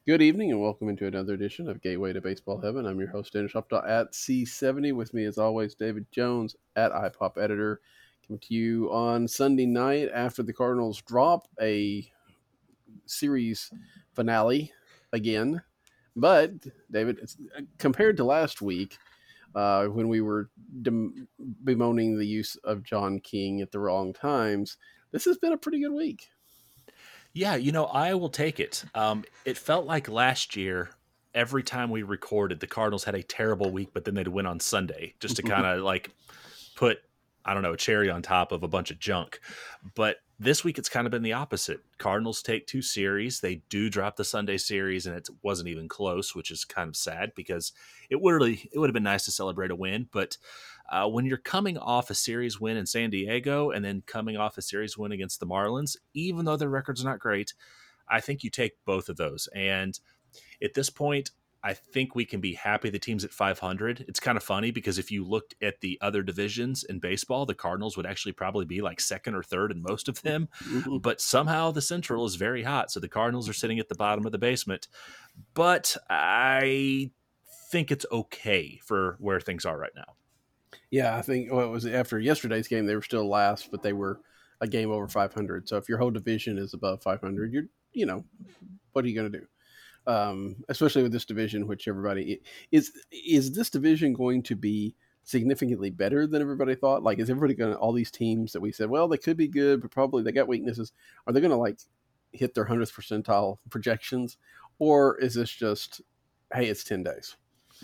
Good evening and welcome into another edition of Gateway to Baseball Heaven. I'm your host, Dennis Shoptaw at C70. With me, as always, David Jones at iPop Editor. Coming to you on Sunday night after the Cardinals drop a series finale again. But, David, compared to last week, when we were bemoaning the use of John King at the wrong times, this has been a pretty good week. Yeah, I will take it. It felt like last year, every time we recorded, the Cardinals had a terrible week, but then they'd win on Sunday just to kind of like put, I don't know, a cherry on top of a bunch of junk. But this week, it's kind of been the opposite. Cardinals take two series. They do drop the Sunday series, and it wasn't even close, which is kind of sad because it would have been nice to celebrate a win. But when you're coming off a series win in San Diego and then coming off a series win against the Marlins, even though their record's not great, I think you take both of those. And at this point, I think we can be happy the team's at 500. It's kind of funny because if you looked at the other divisions in baseball, the Cardinals would actually probably be like second or third in most of them. But somehow the Central is very hot. So the Cardinals are sitting at the bottom of the basement. But I think it's okay for where things are right now. Yeah, I think it was after yesterday's game, they were still last, but they were a game over 500. So if your whole division is above 500, what are you going to do? Especially with this division, which everybody is this division going to be significantly better than everybody thought? Like, is everybody going to, all these teams that we said, well, they could be good, but probably they got weaknesses. Are they going to like hit their 100th percentile projections? Or is this just, hey, it's 10 days?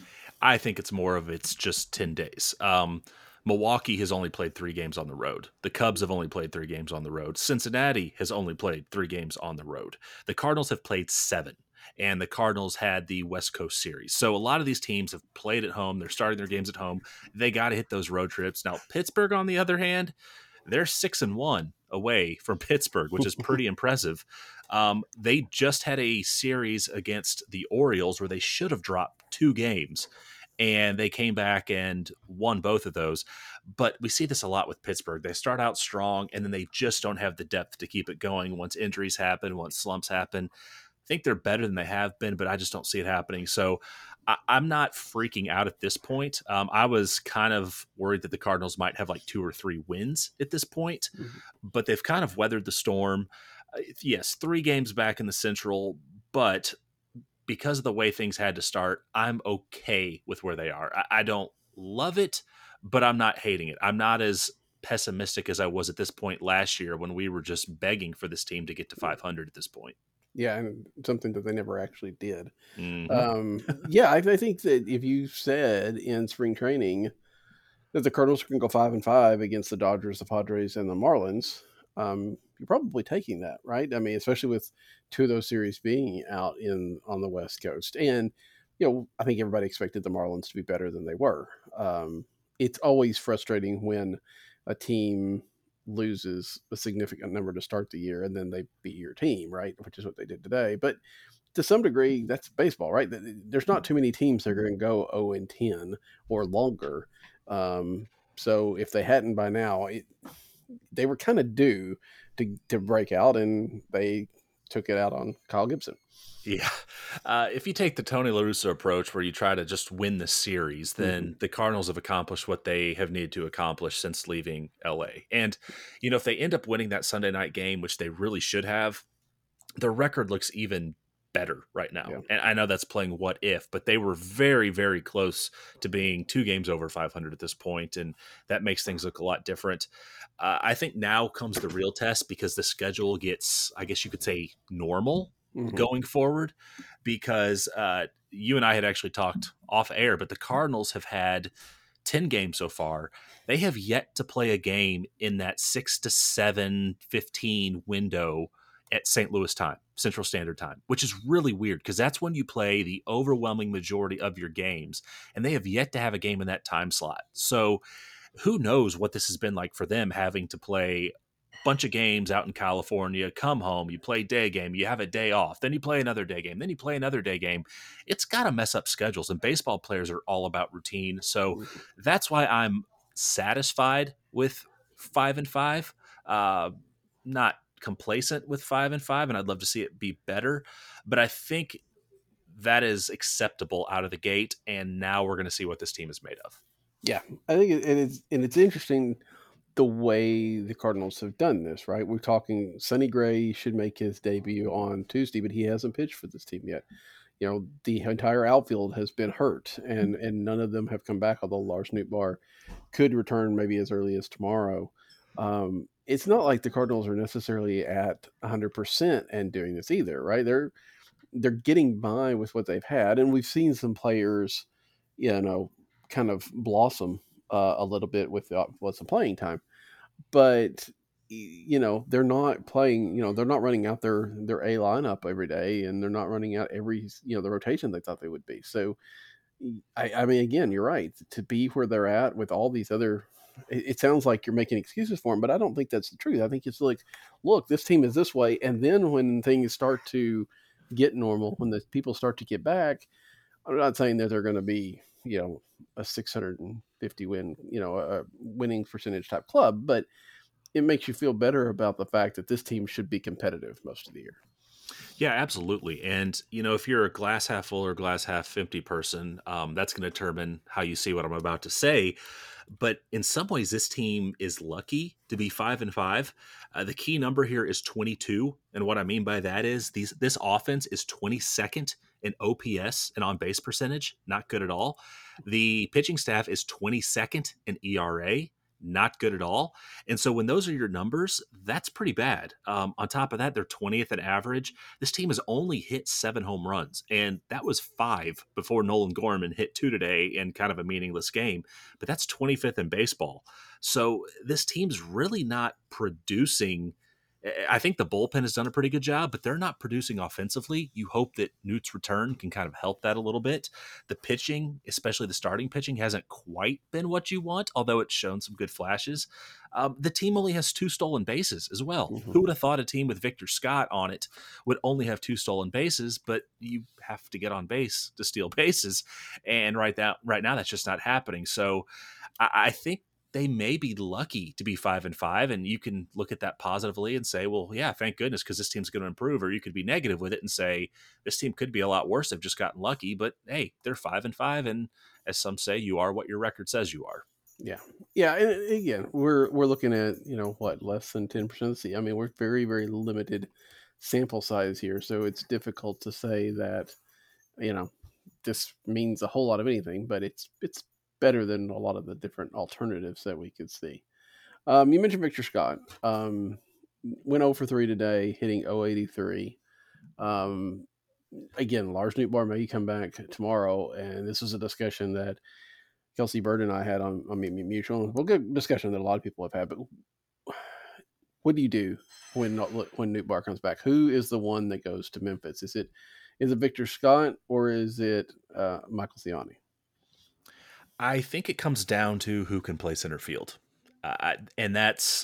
I think it's just 10 days. Milwaukee has only played 3 games on the road. The Cubs have only played 3 games on the road. Cincinnati has only played 3 games on the road. The Cardinals have played 7, and the Cardinals had the West Coast series. So a lot of these teams have played at home. They're starting their games at home. They got to hit those road trips. Now, Pittsburgh, on the other hand, they're 6-1 away from Pittsburgh, which is pretty impressive. They just had a series against the Orioles where they should have dropped 2 games, and they came back and won both of those. But we see this a lot with Pittsburgh. They start out strong, and then they just don't have the depth to keep it going once injuries happen, once slumps happen. I think they're better than they have been, but I just don't see it happening. So I'm not freaking out at this point. I was kind of worried that the Cardinals might have like 2 or 3 wins at this point, but they've kind of weathered the storm. Yes, 3 games back in the Central, but because of the way things had to start, I'm okay with where they are. I don't love it, but I'm not hating it. I'm not as pessimistic as I was at this point last year when we were just begging for this team to get to 500 at this point. Yeah, and something that they never actually did. Mm-hmm. Yeah, I think that if you said in spring training that the Cardinals can go 5-5 against the Dodgers, the Padres, and the Marlins, you're probably taking that, right? I mean, especially with two of those series being out on the West Coast, and I think everybody expected the Marlins to be better than they were. It's always frustrating when a team loses a significant number to start the year and then they beat your team, right? Which is what they did today. But to some degree, that's baseball, right? There's not too many teams that are going to go 0-10 or longer. So if they hadn't by now, they were kind of due to break out, and they took it out on Kyle Gibson. Yeah. If you take the Tony La Russa approach where you try to just win the series, then the Cardinals have accomplished what they have needed to accomplish since leaving LA. And, if they end up winning that Sunday night game, which they really should have, their record looks even better right now. Yeah. And I know that's playing what if, but they were very, very close to being 2 games over 500 at this point, and that makes things look a lot different. I think now comes the real test because the schedule gets, I guess you could say, normal going forward, because you and I had actually talked off air, but the Cardinals have had 10 games so far. They have yet to play a game in that 6 to 7:15 window at St. Louis time, Central Standard Time, which is really weird because that's when you play the overwhelming majority of your games, and they have yet to have a game in that time slot. So who knows what this has been like for them, having to play bunch of games out in California, come home, you play day game, you have a day off, then you play another day game, then you play another day game. It's got to mess up schedules, and baseball players are all about routine. So that's why I'm satisfied with 5-5, not complacent with 5-5, and I'd love to see it be better. But I think that is acceptable out of the gate. And now we're going to see what this team is made of. Yeah, I think it's interesting the way the Cardinals have done this, right? We're talking Sonny Gray should make his debut on Tuesday, but he hasn't pitched for this team yet. The entire outfield has been hurt, and none of them have come back, although Lars Nootbaar could return maybe as early as tomorrow. It's not like the Cardinals are necessarily at 100% and doing this either, right? They're getting by with what they've had, and we've seen some players, kind of blossom a little bit with some playing time, but they're not playing. They're not running out their A lineup every day, and they're not running out every the rotation they thought they would be. So, I mean, again, you're right. To be where they're at with all these other, it sounds like you're making excuses for them, but I don't think that's the truth. I think it's like, look, this team is this way, and then when things start to get normal, when the people start to get back, I'm not saying that they're going to be, a 650 win, a winning percentage type club, but it makes you feel better about the fact that this team should be competitive most of the year. Yeah, absolutely. And, if you're a glass half full or glass half empty person, that's going to determine how you see what I'm about to say. But in some ways, this team is lucky to be 5-5. The key number here is 22. And what I mean by that is this offense is 22nd in OPS and on base percentage. Not good at all. The pitching staff is 22nd in ERA. Not good at all. And so when those are your numbers, that's pretty bad. On top of that, they're 20th in average. This team has only hit 7 home runs, and that was 5 before Nolan Gorman hit 2 today in kind of a meaningless game. But that's 25th in baseball. So this team's really not producing. I think the bullpen has done a pretty good job, but they're not producing offensively. You hope that Newt's return can kind of help that a little bit. The pitching, especially the starting pitching, hasn't quite been what you want, although it's shown some good flashes. The team only has 2 stolen bases as well. Mm-hmm. Who would have thought a team with Victor Scott on it would only have 2 stolen bases, but you have to get on base to steal bases. And right now that's just not happening. So I think they may be lucky to be 5-5, and you can look at that positively and say, well, yeah, thank goodness, because this team's going to improve. Or you could be negative with it and say, this team could be a lot worse. They've just gotten lucky, but hey, they're 5-5. And as some say, you are what your record says you are. Yeah. Yeah. And again, we're looking at, less than 10%. I mean, we're very, very limited sample size here. So it's difficult to say that, this means a whole lot of anything, but it's better than a lot of the different alternatives that we could see. You mentioned Victor Scott. Went 0 for 3 today, hitting 083. Again, Lars Nootbaar may come back tomorrow, and this is a discussion that Kelsey Bird and I had on Mutual. Well, good discussion that a lot of people have had. But what do you do when Nootbaar comes back? Who is the one that goes to Memphis? Is it Victor Scott or is it Michael Ciani? I think it comes down to who can play center field. And that's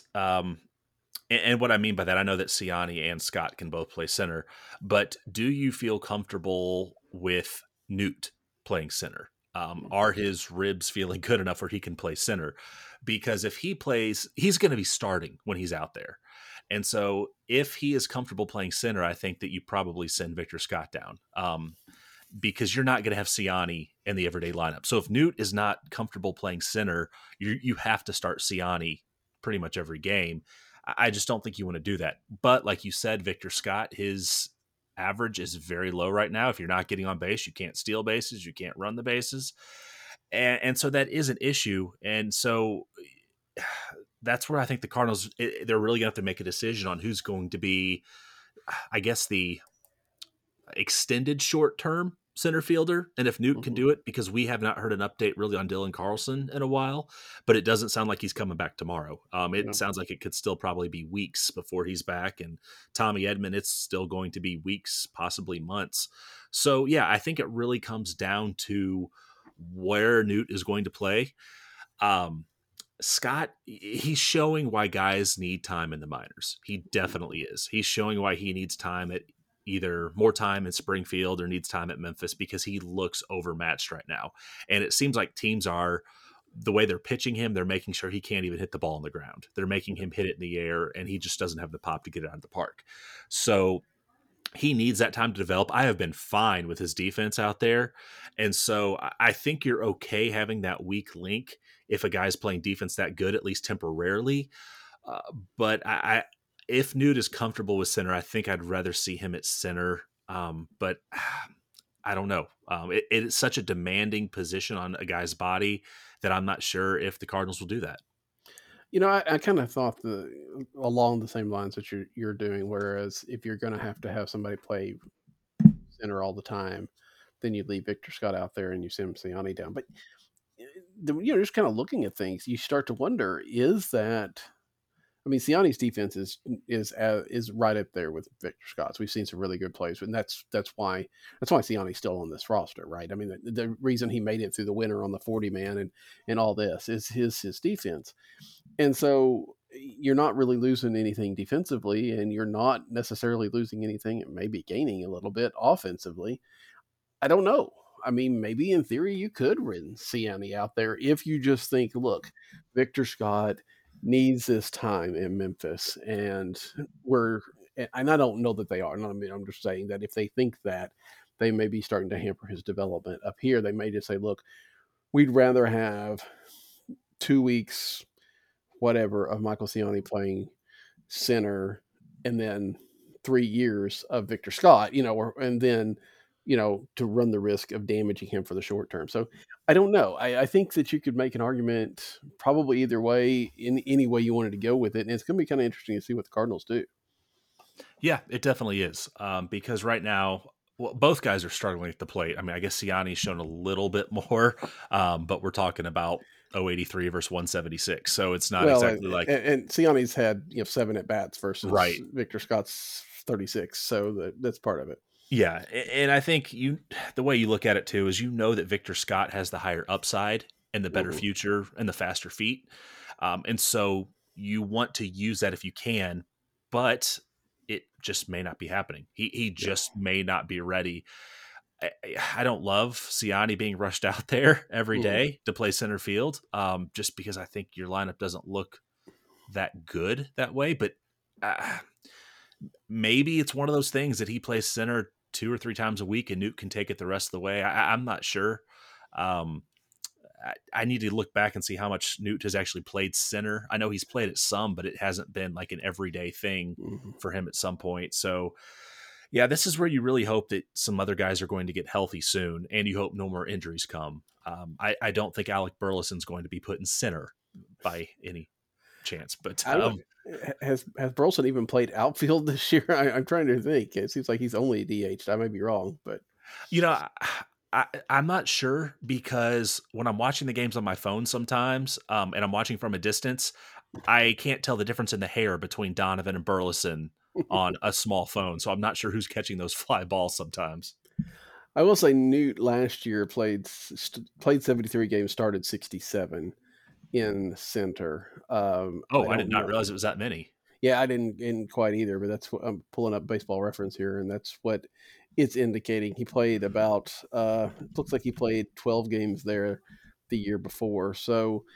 and what I mean by that, I know that Ciani and Scott can both play center, but do you feel comfortable with Newt playing center? Are his ribs feeling good enough where he can play center? Because if he plays, he's going to be starting when he's out there. And so if he is comfortable playing center, I think that you probably send Victor Scott down. Because you're not going to have Ciani in the everyday lineup. So if Newt is not comfortable playing center, you have to start Ciani pretty much every game. I just don't think you want to do that. But like you said, Victor Scott, his average is very low right now. If you're not getting on base, you can't steal bases, you can't run the bases. And so that is an issue. And so that's where I think the Cardinals, they're really going to have to make a decision on who's going to be, I guess, the extended short-term center fielder, and if Newt can do it, because we have not heard an update really on Dylan Carlson in a while, but it doesn't sound like he's coming back tomorrow. It sounds like it could still probably be weeks before he's back, and Tommy Edman, it's still going to be weeks, possibly months. So yeah, I think it really comes down to where Newt is going to play. Scott, he's showing why guys need time in the minors. He definitely is. He's showing why he needs time at either more time in Springfield or needs time at Memphis, because he looks overmatched right now. And it seems like teams are, the way they're pitching him, they're making sure he can't even hit the ball on the ground. They're making him hit it in the air, and he just doesn't have the pop to get it out of the park. So he needs that time to develop. I have been fine with his defense out there. And so I think you're okay having that weak link if a guy's playing defense that good, at least temporarily. Uh, but if Newt is comfortable with center, I think I'd rather see him at center. But I don't know. It is such a demanding position on a guy's body that I'm not sure if the Cardinals will do that. I kind of thought along the same lines that you're doing. Whereas if you're going to have somebody play center all the time, then you leave Victor Scott out there and you send Siani down. But just kind of looking at things, you start to wonder: is that? I mean, Siani's defense is right up there with Victor Scott's. We've seen some really good plays, and that's why Siani's still on this roster, right? I mean, the reason he made it through the winter on the 40 man and all this is his defense, and so you're not really losing anything defensively, and you're not necessarily losing anything. It may be gaining a little bit offensively. I don't know. I mean, maybe in theory you could run Siani out there if you just think, look, Victor Scott needs this time in Memphis, and I don't know that they are. I mean, I'm just saying that if they think that, they may be starting to hamper his development up here. They may just say, look, we'd rather have 2 weeks, whatever, of Michael Siani playing center, and then 3 years of Victor Scott, and then to run the risk of damaging him for the short term. So I don't know. I think that you could make an argument probably either way, in any way you wanted to go with it. And it's going to be kind of interesting to see what the Cardinals do. Yeah, it definitely is. Because right now, well, both guys are struggling at the plate. I mean, I guess Siani's shown a little bit more, but we're talking about 083 versus 176. So it's not Well, exactly like and Siani's had 7 at bats versus right. Victor Scott's 36. So that's part of it. Yeah, and I think the way you look at it too is that Victor Scott has the higher upside and the better Mm-hmm. future and the faster feet, and so you want to use that if you can, but it just may not be happening. He Yeah. just may not be ready. I don't love Siani being rushed out there every Mm-hmm. day to play center field, just because I think your lineup doesn't look that good that way. But uh, maybe it's one of those things that he plays center 2 or 3 times a week and Newt can take it the rest of the way. I'm not sure. Um, I need to look back and see how much Newt has actually played center. I know he's played it some, but it hasn't been like an everyday thing Mm-hmm. for him at some point. So, yeah, this is where you really hope that some other guys are going to get healthy soon, and you hope no more injuries come. I don't think Alec Burleson's going to be put in center by any chance, but I don't. Has Burleson even played outfield this year? I'm trying to think. It seems like he's only DH. I may be wrong, but you know, I'm not sure because when I'm watching the games on my phone sometimes, and I'm watching from a distance, I can't tell the difference in the hair between Donovan and Burleson on a small phone. So I'm not sure who's catching those fly balls sometimes. I will say Newt last year played 73 games, started 67 in center. I Oh, I did don't not know. realize it was that many. Yeah, I didn't quite either, but that's what I'm pulling up Baseball Reference here, and that's what it's indicating. He played about. Looks like he played 12 games there the year before. So,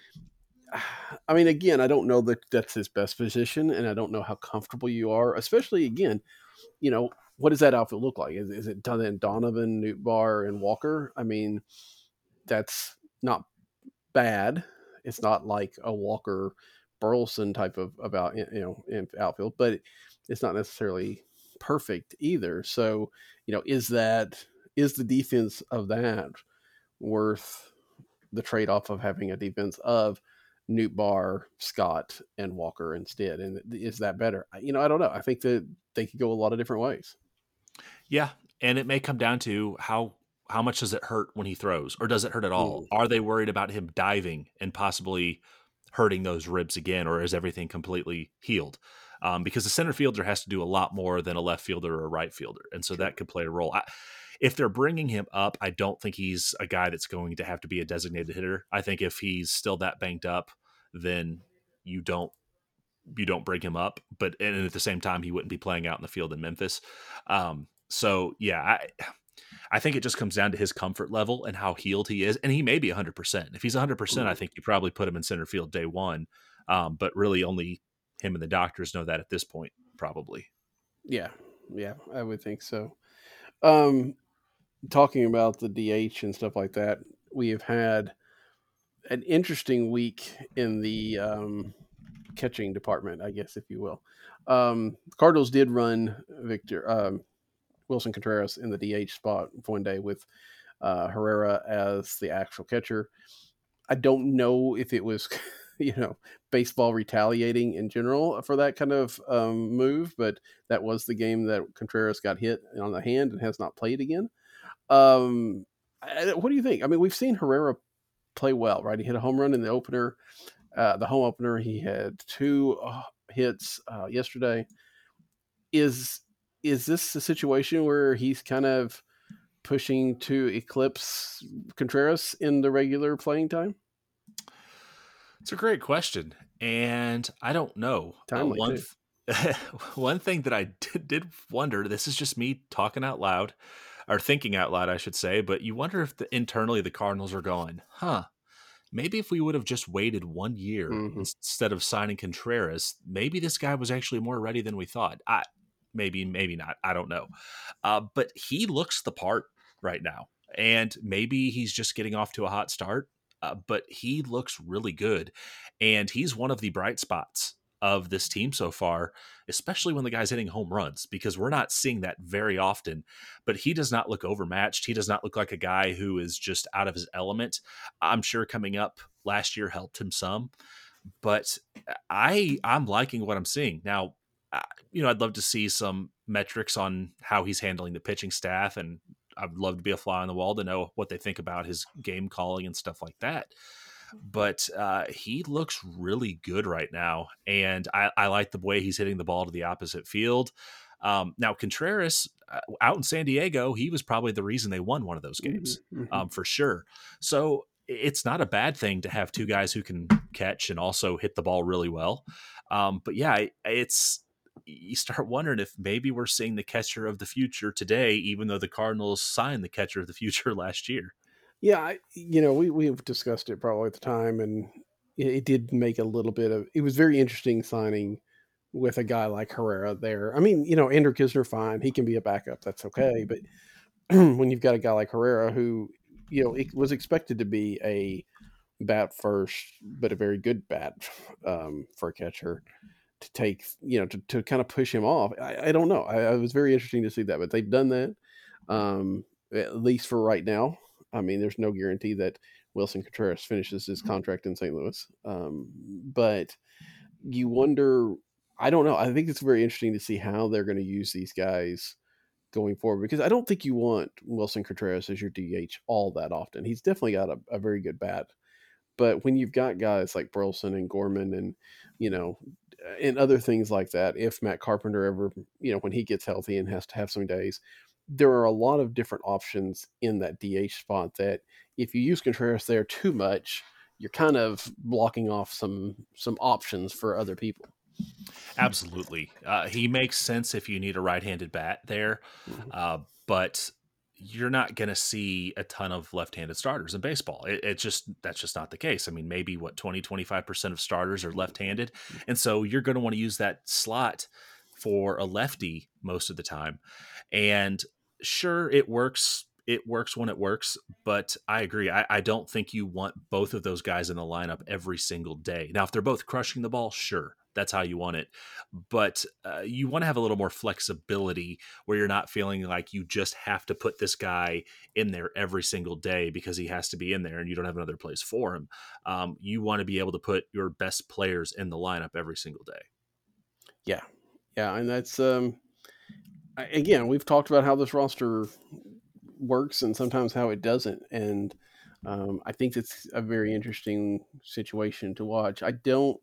I mean, again, I don't know that that's his best position, and I don't know how comfortable you are, especially again, what does that outfit look like? Is it Donovan, Nootbaar, and Walker? I mean, that's not bad. It's not like a Walker Burleson type of about in outfield, but it's not necessarily perfect either. So, is the defense of that worth the trade off of having a defense of Nootbaar, Scott, and Walker instead? And is that better? I don't know. I think that they could go a lot of different ways. Yeah, and it may come down to how much does it hurt when he throws, or does it hurt at all? Mm. Are they worried about him diving and possibly hurting those ribs again, or is everything completely healed? Because the center fielder has to do a lot more than a left fielder or a right fielder, and so Sure. that could play a role. If they're bringing him up, I don't think he's a guy that's going to have to be a designated hitter. I think if he's still that banged up, then you don't bring him up. But and at the same time, he wouldn't be playing out in the field in Memphis. So yeah, I think it just comes down to his comfort level and how healed he is, and he may be 100%. If he's 100%, I Mm. think you probably put him in center field day one. But really, only him and the doctors know that at this point, probably. Yeah. Yeah, I would think so. Um, Talking about the DH and stuff like that, we have had an interesting week in the catching department, I guess, if you will. Cardinals did run Victor Wilson Contreras in the DH spot for one day with Herrera as the actual catcher. I don't know if it was, you know, baseball retaliating in general for that kind of move, but that was the game that Contreras got hit on the hand and has not played again. Um, what do you think? I mean, we've seen Herrera play well, right? He hit a home run in the home opener. He had two hits yesterday. Is is this a situation where he's kind of pushing to eclipse Contreras in the regular playing time? It's a great question, and I don't know. Timely too. One thing that I did wonder. This is just me talking out loud, or thinking out loud, I should say. But you wonder if internally the Cardinals are going, "Huh? Maybe if we would have just waited 1 year Hmm. instead of signing Contreras, maybe this guy was actually more ready than we thought." Maybe not. I don't know. But he looks the part right now, and maybe he's just getting off to a hot start. But he looks really good, and he's one of the bright spots of this team so far, especially when the guy's hitting home runs, because we're not seeing that very often. But he does not look overmatched. He does not look like a guy who is just out of his element. I'm sure coming up last year helped him some, but I'm liking what I'm seeing now. uh, I'd love to see some metrics on how he's handling the pitching staff, and I'd love to be a fly on the wall to know what they think about his game calling and stuff like that. But he looks really good right now, and I like the way he's hitting the ball to the opposite field. Now Contreras, out in San Diego, he was probably the reason they won one of those Hmm. games, Hmm. for sure. So it's not a bad thing to have two guys who can catch and also hit the ball really well. But yeah, it's you start wondering if maybe we're seeing the catcher of the future today, even though the Cardinals signed the catcher of the future last year. Yeah, we've discussed it probably at the time, and it did make a little bit of. It was very interesting signing with a guy like Herrera there. I mean, Andrew Kisner, fine, he can be a backup, that's okay. But when you've got a guy like Herrera who, it was expected to be a bat first, but a very good bat for a catcher to take, to kind of push him off. I don't know. I was very interesting to see that, but they've done that, at least for right now. I mean, there's no guarantee that Wilson Contreras finishes his contract in St. Louis. But you wonder, I don't know. I think it's very interesting to see how they're going to use these guys going forward, because I don't think you want Wilson Contreras as your DH all that often. He's definitely got a very good bat, but when you've got guys like Burleson and Gorman and, you know, and other things like that, if Matt Carpenter ever, when he gets healthy and has to have some days, there are a lot of different options in that DH spot that if you use Contreras there too much, you're kind of blocking off some options for other people. Absolutely. He makes sense if you need a right-handed bat there, Mhm. but you're not going to see a ton of left-handed starters in baseball. It just that's just not the case. I mean, maybe what 20-25% of starters are left-handed, and so you're going to want to use that slot for a lefty most of the time. And sure, it works. It works when it works, but I agree. I don't think you want both of those guys in the lineup every single day. Now, if they're both crushing the ball, sure, that's how you want it. But you want to have a little more flexibility where you're not feeling like you just have to put this guy in there every single day because he has to be in there and you don't have another place for him. You want to be able to put your best players in the lineup every single day. Yeah, yeah, and that's again, we've talked about how this roster works and sometimes how it doesn't, and I think it's a very interesting situation to watch. I don't,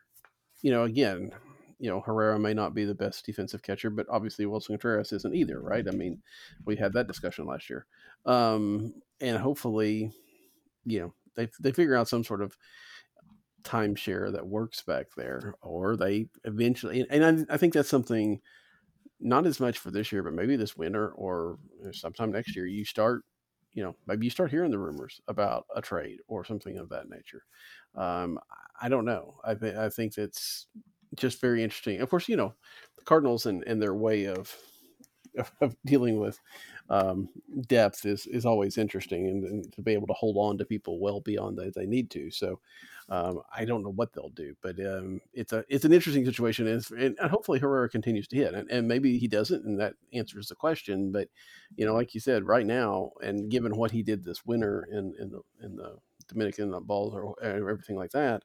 again, Herrera may not be the best defensive catcher, but obviously Wilson Contreras isn't either, right? I mean, we had that discussion last year, and hopefully, they figure out some sort of timeshare that works back there, or they eventually, and I think that's something not as much for this year, but maybe this winter or sometime next year, maybe you start hearing the rumors about a trade or something of that nature. Um, I don't know. I think it's just very interesting. Of course, the Cardinals and their way of of dealing with depth is always interesting, and to be able to hold on to people well beyond they need to. So I don't know what they'll do, but it's an interesting situation, and hopefully Herrera continues to hit, and maybe he doesn't, and that answers the question. But like you said, right now, and given what he did this winter in the Dominican balls or everything like that,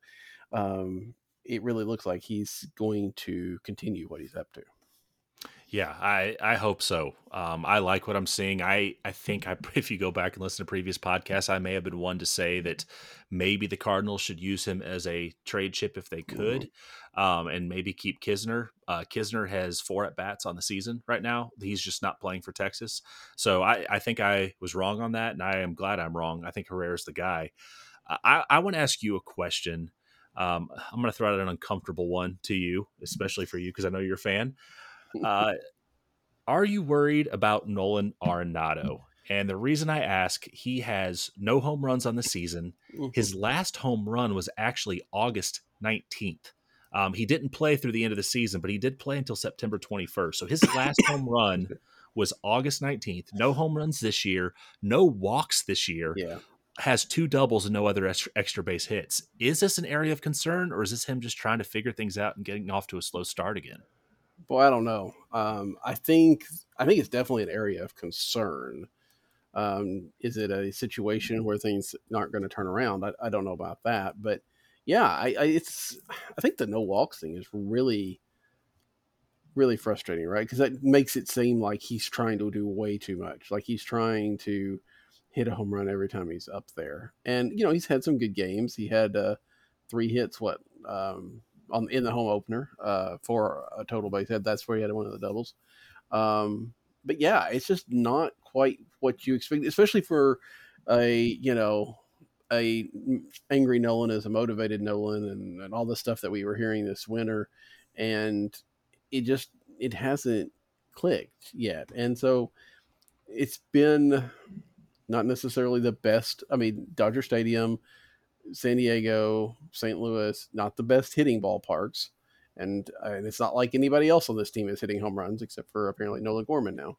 it really looks like he's going to continue what he's up to. Yeah, I hope so. I like what I'm seeing. I think if you go back and listen to previous podcasts, I may have been one to say that maybe the Cardinals should use him as a trade chip if they Mhm. could, and maybe keep Kisner. Kisner has 4 at bats on the season right now. He's just not playing for Texas, so I think I was wrong on that, and I am glad I'm wrong. I think Herrera's the guy. I want to ask you a question. I'm going to throw out an uncomfortable one to you, especially for you because I know you're a fan. Uh, are you worried about Nolan Arenado? And the reason I ask, he has no home runs on the season. Mhm. His last home run was actually August 19th. He didn't play through the end of the season, but he did play until September 21st. So his last home run was August 19th. No home runs this year, no walks this year, Yeah. has 2 doubles and no other extra base hits. Is this an area of concern, or is this him just trying to figure things out and getting off to a slow start again? Boy, I don't know. I think it's definitely an area of concern. Is it a situation where things aren't going to turn around? I don't know about that, but yeah, I think the no walks thing is really really frustrating, right? Because that makes it seem like he's trying to do way too much, like he's trying to hit a home run every time he's up there. And he's had some good games. He had 3 hits, on in the home opener for a total base hit. That's where he had one of the doubles. But yeah, it's just not quite what you expect, especially for a a angry Nolan as a motivated Nolan, and all the stuff that we were hearing this winter, and it hasn't clicked yet, and so it's been not necessarily the best. I mean, Dodger Stadium, San Diego, St. Louis, not the best hitting ballparks. And it's not like anybody else on this team is hitting home runs except for apparently Nolan Gorman now.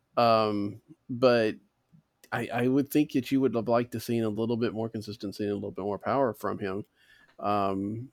But I would think that you would have liked to see a little bit more consistency and a little bit more power from him. Um,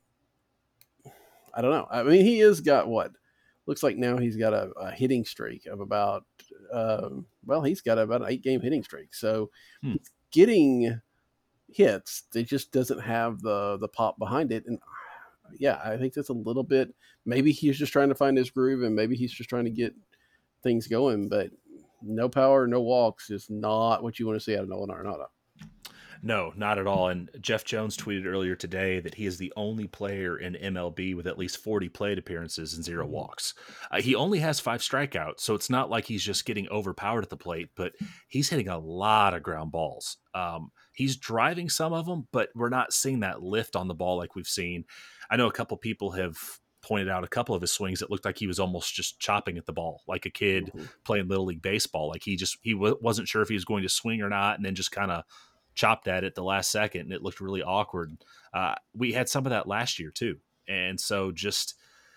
I don't know. I mean, he has got what looks like now he's got a hitting streak of about, he's got about an 8 game hitting streak. So Hmm. he's getting hits. It just doesn't have the pop behind it. And yeah, I think that's a little bit. Maybe he's just trying to find his groove, and maybe he's just trying to get things going. But no power, no walks is not what you want to see out of Nolan Arenado. No, not at all. And Jeff Jones tweeted earlier today that he is the only player in MLB with at least 40 plate appearances and 0 Mhm. walks. He only has 5 strikeouts, so it's not like he's just getting overpowered at the plate, but he's hitting a lot of ground balls. He's driving some of them, but we're not seeing that lift on the ball like we've seen. I know a couple people have pointed out a couple of his swings that looked like he was almost just chopping at the ball like a kid Mhm. playing little league baseball. Like he wasn't sure if he was going to swing or not, and then just kind of chopped at it the last second, and it looked really awkward. We had some of that last year too, and so just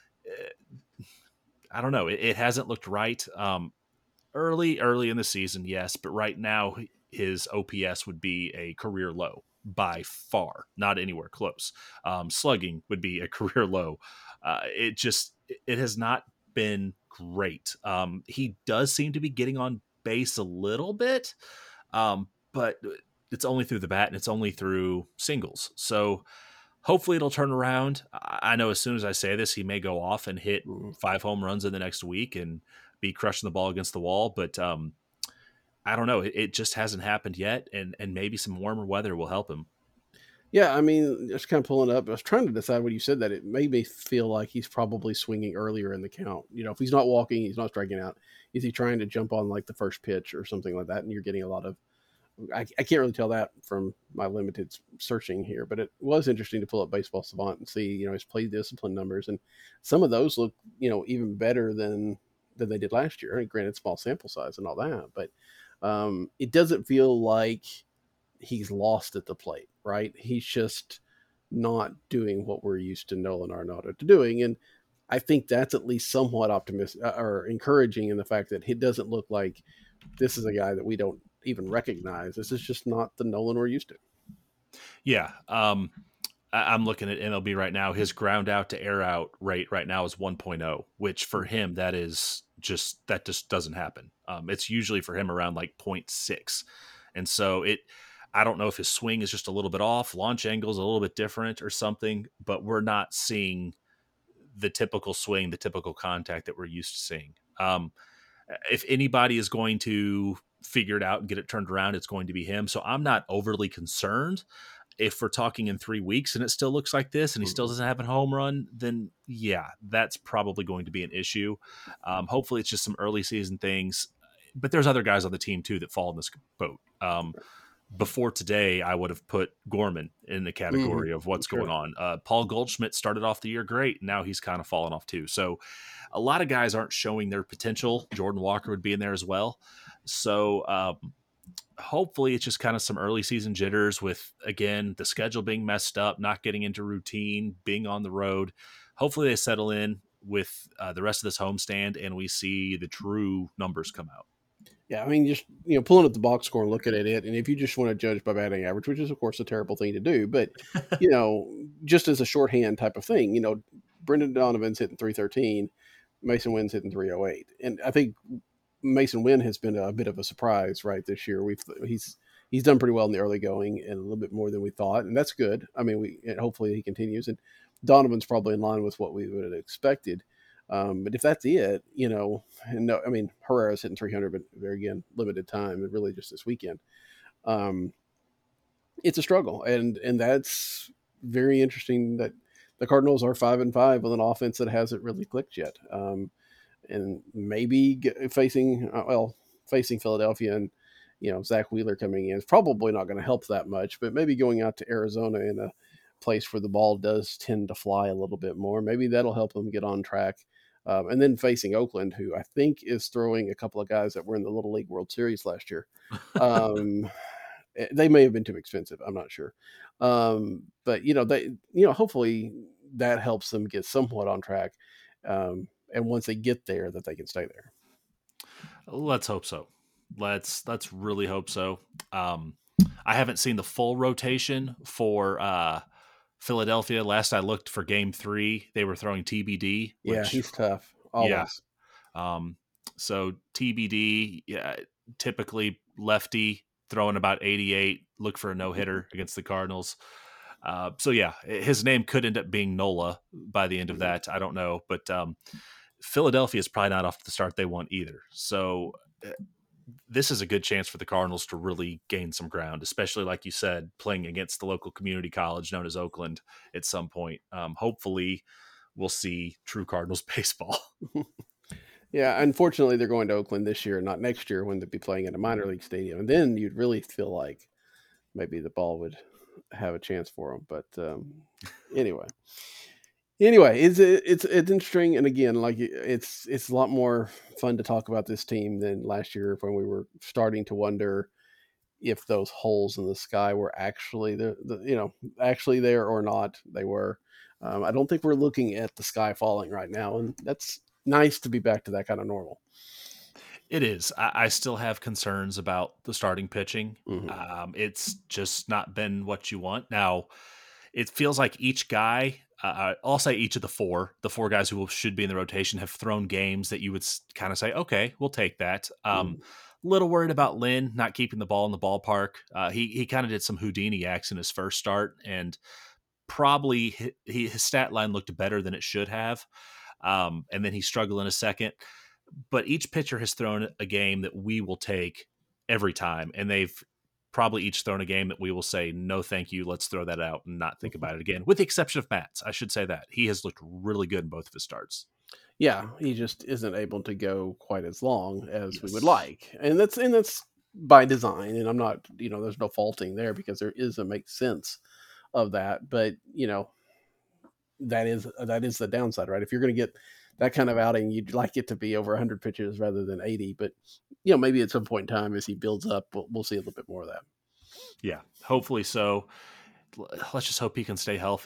I don't know. It hasn't looked right. Early in the season, yes, but right now his OPS would be a career low by far, not anywhere close. Slugging would be a career low. It has not been great. He does seem to be getting on base a little bit, but it's only through the bat and it's only through singles. So hopefully it'll turn around. I know as soon as I say this, he may go off and hit Mhm. 5 home runs in the next week and be crushing the ball against the wall. But I don't know. It just hasn't happened yet, and maybe some warmer weather will help him. Yeah, I mean, just kind of pulling up. I was trying to decide when you said that. It made me feel like he's probably swinging earlier in the count. If he's not walking, he's not striking out. Is he trying to jump on like the first pitch or something like that? And you're getting a lot of. I can't really tell that from my limited searching here, but it was interesting to pull up Baseball Savant and see, his play discipline numbers, and some of those look, even better than they did last year. And granted, small sample size and all that, but it doesn't feel like he's lost at the plate, right? He's just not doing what we're used to Nolan Arenado to doing. And I think that's at least somewhat optimistic or encouraging in the fact that it doesn't look like this is a guy that we don't even recognize. This is just not the Nolan we're used to. Yeah. I'm looking at MLB right now. His ground out to air out rate right now is 1.0, which for him, that just doesn't happen. It's usually for him around like 0.6. And so I don't know if his swing is just a little bit off, launch angle is a little bit different or something, but we're not seeing the typical swing, the typical contact that we're used to seeing. If anybody is going to figure it out and get it turned around, it's going to be him. So I'm not overly concerned. If we're talking in 3 weeks and it still looks like this and he still doesn't have a home run, then yeah, that's probably going to be an issue. Hopefully it's just some early season things, but there's other guys on the team too that fall in this boat. Before today, I would have put Gorman in the category of what's going on. Paul Goldschmidt started off the year great. Now he's kind of fallen off too. So a lot of guys aren't showing their potential. Jordan Walker would be in there as well. So hopefully it's just kind of some early season jitters with, again, the schedule being messed up, not getting into routine, being on the road. Hopefully they settle in with the rest of this homestand and we see the true numbers come out. Yeah, I mean, just pulling up the box score and looking at it, and if you just want to judge by batting average, which is of course a terrible thing to do, but just as a shorthand type of thing, Brendan Donovan's hitting 313, Mason Wynn's hitting 308, and I think Mason Wynn has been a bit of a surprise right this year. He's done pretty well in the early going and a little bit more than we thought, and that's good. I mean, hopefully he continues, and Donovan's probably in line with what we would have expected. But if that's it, and no, I mean, Herrera's hitting 300, but there again, limited time and really just this weekend. It's a struggle, and that's very interesting that the Cardinals are 5-5 with an offense that hasn't really clicked yet. And maybe facing Philadelphia and Zach Wheeler coming in is probably not going to help that much. But maybe going out to Arizona in a place where the ball does tend to fly a little bit more, maybe that'll help them get on track. And then facing Oakland, who I think is throwing a couple of guys that were in the Little League World Series last year. They may have been too expensive. I'm not sure. But hopefully that helps them get somewhat on track. And once they get there, that they can stay there. Let's hope so. Let's really hope so. I haven't seen the full rotation for Philadelphia. Last I looked for Game 3, they were throwing TBD. Yeah, he's tough. Always. Yeah. So TBD, typically lefty, throwing about 88. Look for a no hitter against the Cardinals. So yeah, his name could end up being Nola by the end of that. I don't know, but Philadelphia is probably not off to the start they want either. So this is a good chance for the Cardinals to really gain some ground, especially like you said, playing against the local community college known as Oakland at some point. Hopefully we'll see true Cardinals baseball. Yeah, unfortunately they're going to Oakland this year, not next year when they'd be playing in a minor league stadium. And then you'd really feel like maybe the ball would have a chance for them. But anyway, it's interesting, and again, like it's a lot more fun to talk about this team than last year when we were starting to wonder if those holes in the sky were actually actually there or not. They were. I don't think we're looking at the sky falling right now, and that's nice to be back to that kind of normal. It is. I still have concerns about the starting pitching. Mm-hmm. It's just not been what you want. Now, it feels like each guy, I'll say each of the four guys who should be in the rotation have thrown games that you would kind of say, okay, we'll take that. Little worried about Lynn not keeping the ball in the ballpark. He kind of did some Houdini acts in his first start, and probably his stat line looked better than it should have. And then he struggled in a second. But each pitcher has thrown a game that we will take every time, and they've probably each thrown a game that we will say, no, thank you, let's throw that out and not think about it again, with the exception of Matz. I should say that. He has looked really good in both of his starts. Yeah, he just isn't able to go quite as long as we would like. And that's by design, and I'm not, there's no faulting there because there is a make sense of that. But, that is the downside, right? If you're going to get that kind of outing, you'd like it to be over 100 pitches rather than 80. But, maybe at some point in time as he builds up, we'll see a little bit more of that. Yeah, hopefully so. Let's just hope he can stay healthy.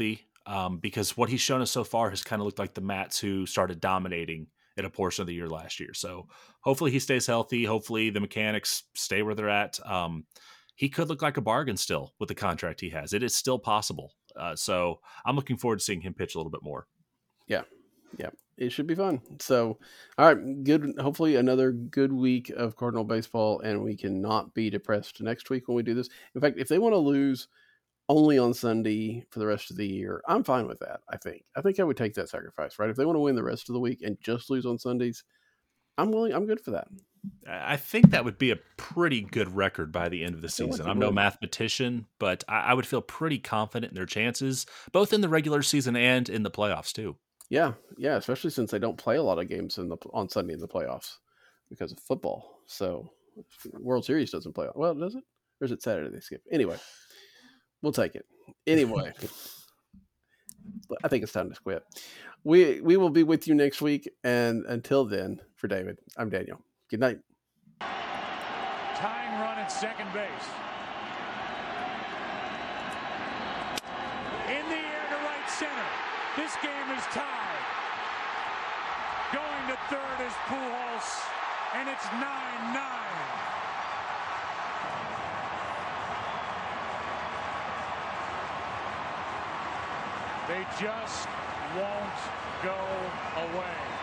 because what he's shown us so far has kind of looked like the Mats who started dominating in a portion of the year last year. So hopefully he stays healthy. Hopefully the mechanics stay where they're at. He could look like a bargain still with the contract he has. It is still possible. So I'm looking forward to seeing him pitch a little bit more. Yeah. It should be fun. So, all right, good. Hopefully another good week of Cardinal baseball, and we cannot be depressed next week when we do this. In fact, if they want to lose only on Sunday for the rest of the year, I'm fine with that. I think I would take that sacrifice, right? If they want to win the rest of the week and just lose on Sundays, I'm good for that. I think that would be a pretty good record by the end of the season. I'm no mathematician, but I would feel pretty confident in their chances, both in the regular season and in the playoffs too. Yeah, especially since they don't play a lot of games on Sunday in the playoffs because of football. So World Series doesn't play. Well, does it? Or is it Saturday they skip? Anyway, we'll take it. Anyway, I think it's time to quit. We will be with you next week, and until then, for David, I'm Daniel. Good night. Tying run at second base. In the air to right center. This game is tied. Going to third is Pujols, and it's 9-9. They just won't go away.